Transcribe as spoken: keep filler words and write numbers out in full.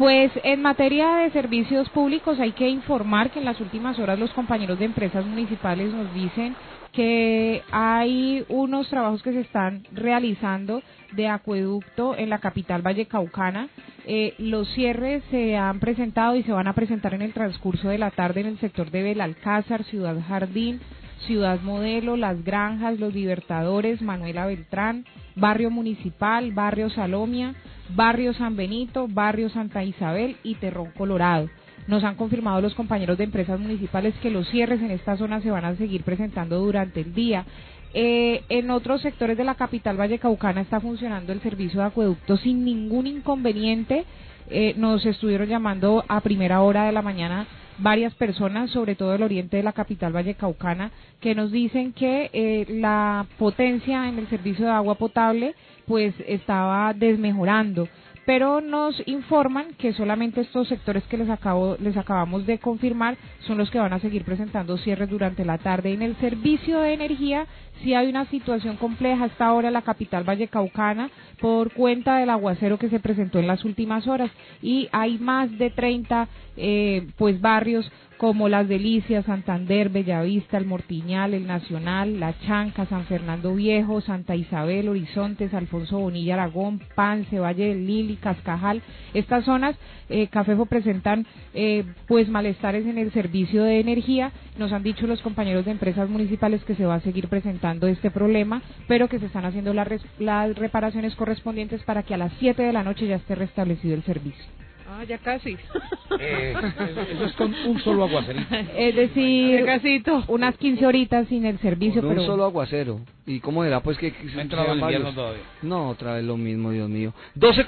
Pues en materia de servicios públicos hay que informar que en las últimas horas los compañeros de empresas municipales nos dicen que hay unos trabajos que se están realizando de acueducto en la capital vallecaucana. Eh, los cierres se han presentado y se van a presentar en el transcurso de la tarde en el sector de Belalcázar, Ciudad Jardín, Ciudad Modelo, Las Granjas, Los Libertadores, Manuela Beltrán, Barrio Municipal, Barrio Salomia, Barrio San Benito, Barrio Santa Isabel y Terrón Colorado. Nos han confirmado los compañeros de empresas municipales que los cierres en esta zona se van a seguir presentando durante el día. Eh, en otros sectores de la capital vallecaucana está funcionando el servicio de acueducto sin ningún inconveniente. Eh, nos estuvieron llamando a primera hora de la mañana varias personas, sobre todo del oriente de la capital vallecaucana, que nos dicen que eh, la potencia en el servicio de agua potable pues estaba desmejorando, pero nos informan que solamente estos sectores que les acabo les acabamos de confirmar son los que van a seguir presentando cierres durante la tarde. En el servicio de energía sí hay una situación compleja hasta ahora en la capital vallecaucana por cuenta del aguacero que se presentó en las últimas horas, y hay más de treinta eh, pues barrios como Las Delicias, Santander, Bellavista, El Mortiñal, El Nacional, La Chanca, San Fernando Viejo, Santa Isabel, Horizontes, Alfonso Bonilla, Aragón, Pance, Valle del Lili, Cascajal. Estas zonas, eh, Cafefo, presentan eh, pues malestares en el servicio de energía. Nos han dicho los compañeros de empresas municipales que se va a seguir presentando este problema, pero que se están haciendo las, res, las reparaciones correspondientes para que a las siete de la noche ya esté restablecido el servicio. Ah, ya casi. Eh, eso es con un solo aguacerito. Es decir, casito. unas quince horitas sin el servicio. Con pero un solo aguacero. ¿Y cómo era? Pues que... que ¿No ha entrado el invierno todavía? No, otra vez lo mismo, Dios mío. doce